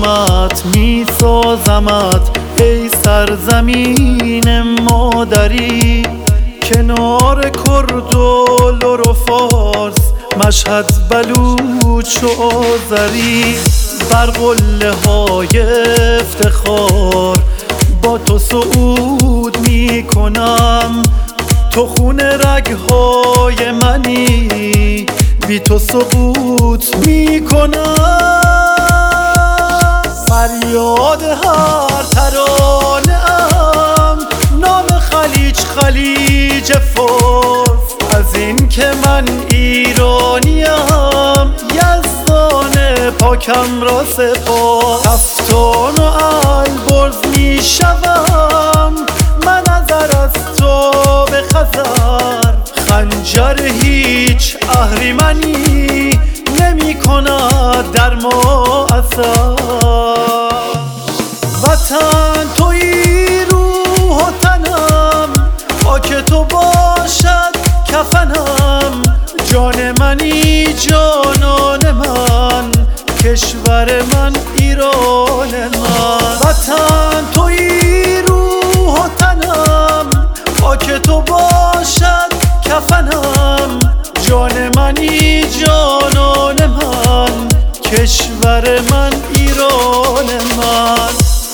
غلامت میسازمت ای سرزمین مادری، کنار کرد و لر و فارس، مشهد، بلوچ و آذری. بر قله های افتخار با تو صعود می کنم، تو خون رگهای منی، بی تو سقوط می کنم. فریاد هر ترانه ام نام خلیج، خلیج فارس، از این که من ایرانیم، یزدان پاکم را سپاس. کفتان و البرز می شوم من نظر از تو به خزر، خنجر هیچ اهریمنی نمی کند در ما اثر. وطن تویی روح و تنم، خاک تو باشد کفنم، جان منی جانان من، کشور من ایران من. وطن تویی روح و تنم، خاک تو باشد کفنم، جان منی جانان من، کشور من ایران من.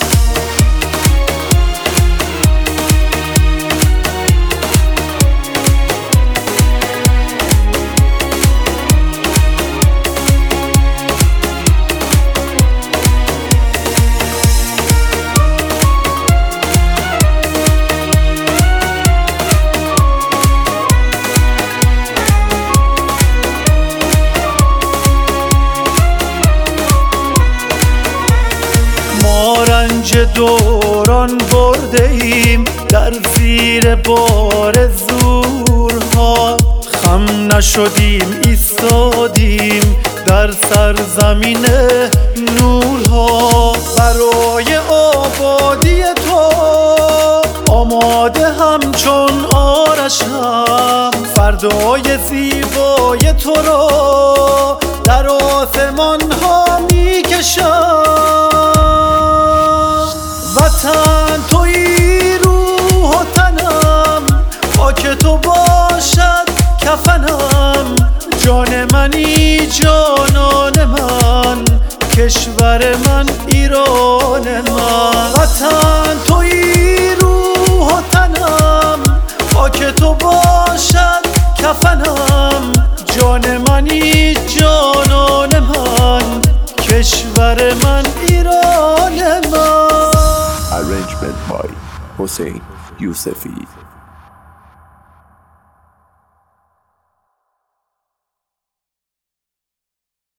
رنج دوران برده ایم در زیر بار زورها، خم نشدیم ایستادیم در سرزمین نورها. برای آبادی تو آماده همچون آرشم، فردای زیبای تو را در آسمان ها می کشم. وطن تویی روح و تنم، خاک تو باشد کفنم، جان منی جانان من، کشور من ایران من. وطن تویی روح و تنم، خاک تو باشد کفنم، جان منی جانان من، کشور من ایران من. Arrangement by Hossein Yousefi.